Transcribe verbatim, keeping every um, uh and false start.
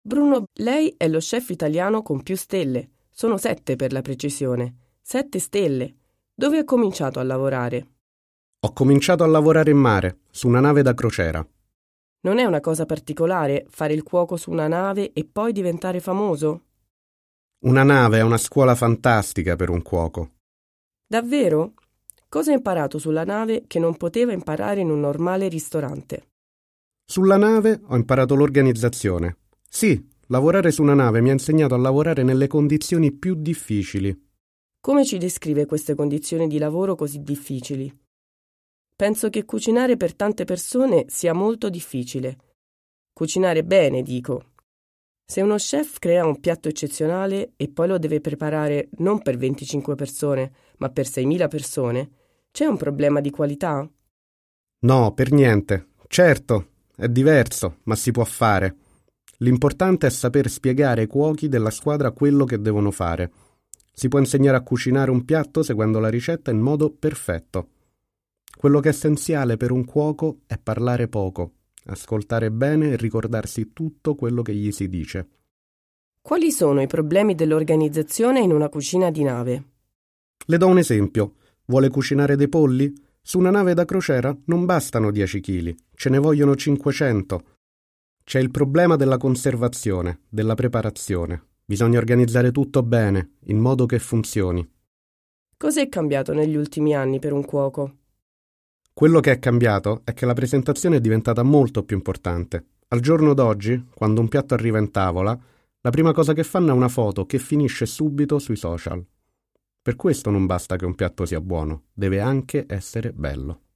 Bruno, lei è lo chef italiano con più stelle. Sono sette per la precisione. Sette stelle. Dove ha cominciato a lavorare? Ho cominciato a lavorare in mare, su una nave da crociera. Non è una cosa particolare fare il cuoco su una nave e poi diventare famoso? Una nave è una scuola fantastica per un cuoco. Davvero? Cosa ha imparato sulla nave che non poteva imparare in un normale ristorante? Sulla nave ho imparato l'organizzazione. Sì, lavorare su una nave mi ha insegnato a lavorare nelle condizioni più difficili. Come ci descrive queste condizioni di lavoro così difficili? Penso che cucinare per tante persone sia molto difficile. Cucinare bene, dico. Se uno chef crea un piatto eccezionale e poi lo deve preparare non per venticinque persone, ma per seimila persone, c'è un problema di qualità? No, per niente. Certo, è diverso, ma si può fare. L'importante è saper spiegare ai cuochi della squadra quello che devono fare. Si può insegnare a cucinare un piatto seguendo la ricetta in modo perfetto. Quello che è essenziale per un cuoco è parlare poco, ascoltare bene e ricordarsi tutto quello che gli si dice. Quali sono i problemi dell'organizzazione in una cucina di nave? Le do un esempio. Vuole cucinare dei polli? Su una nave da crociera non bastano dieci chili, ce ne vogliono cinquecento. C'è il problema della conservazione, della preparazione. Bisogna organizzare tutto bene, in modo che funzioni. Cos'è cambiato negli ultimi anni per un cuoco? Quello che è cambiato è che la presentazione è diventata molto più importante. Al giorno d'oggi, quando un piatto arriva in tavola, la prima cosa che fanno è una foto che finisce subito sui social. Per questo non basta che un piatto sia buono, deve anche essere bello.